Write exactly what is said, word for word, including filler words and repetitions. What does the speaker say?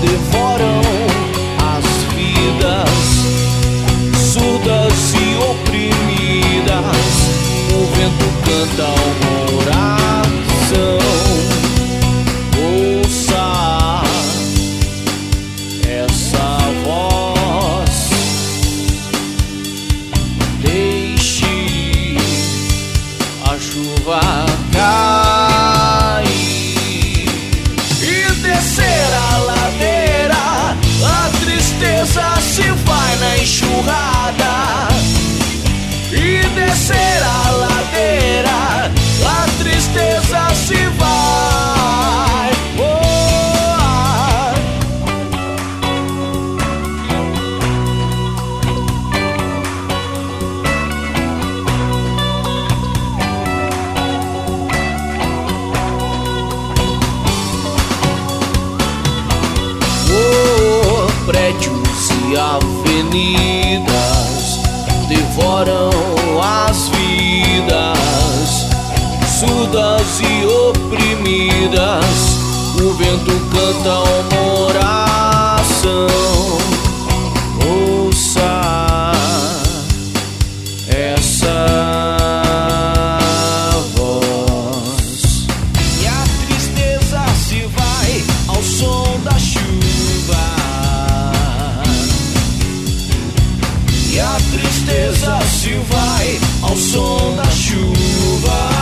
devoram as vidas surdas e oprimidas. O vento canta uma oração. Ouça essa voz, deixe a chuva cair e descer a ladeira. A tristeza se vai na enxurrada e descer a ladeira. A tristeza se vai. Oh, prédios e avenidas devoram as vidas surdas e oprimidas. O vento canta uma oração. Ouça essa voz. E a tristeza se vai ao som da chuva. E a tristeza se vai ao som da chuva.